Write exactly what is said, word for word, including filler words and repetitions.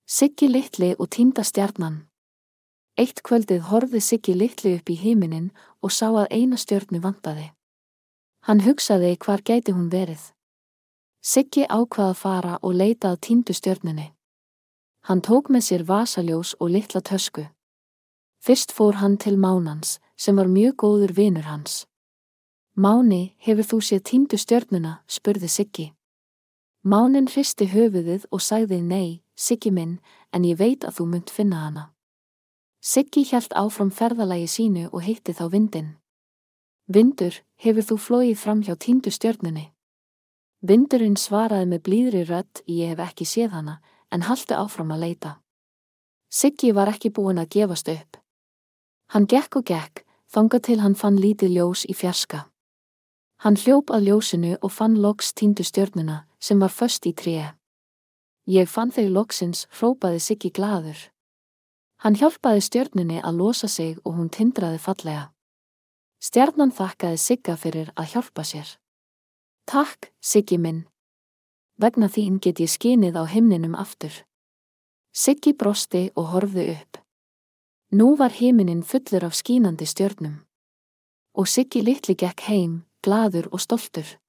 Siggi litli og týnda stjarnan. Eitt kvöldið horfði Siggi litli upp í himininn og sá að eina stjörnu vantaði. Hann hugsaði hvar gæti hún verið. Siggi ákvað að fara og leita að týndu stjörnunni. Hann tók með sér vasaljós og litla tösku. Fyrst fór hann til Mánans, sem var mjög góður vinur hans. Máni, hefur þú séð týndu stjörnuna, spurði Siggi. Máninn hristi höfuðið og sagði nei, Siggi minn, en ég veit að þú munt finna hana. Siggi hélt áfram ferðalagi sínu og hitti þá vindinn. Vindur, hefur þú flogið fram hjá týndu stjörnunni? Vindurinn svaraði með blíðri rödd, ég hef ekki séð hana, en haltu áfram að leita. Siggi var ekki búinn að gefast upp. Hann gekk og gekk, þangað til hann fann lítið ljós í fjarska. Hann hljóp að ljósinu og fann loks týndu stjörnuna, sem var föst í tré. Ég fann þig loksins, hrópaði Siggi glaður. Hann hjálpaði stjörnunni að losa sig og hún tindraði fallega. Stjarnan þakkaði Sigga fyrir að hjálpa sér. Takk, Siggi minn. Vegna þín get ég skinið á himninum aftur. Siggi brosti og horfði upp. Nú var himinninn fullur af skínandi stjörnum. Og Siggi litli gekk heim, glaður og stoltur.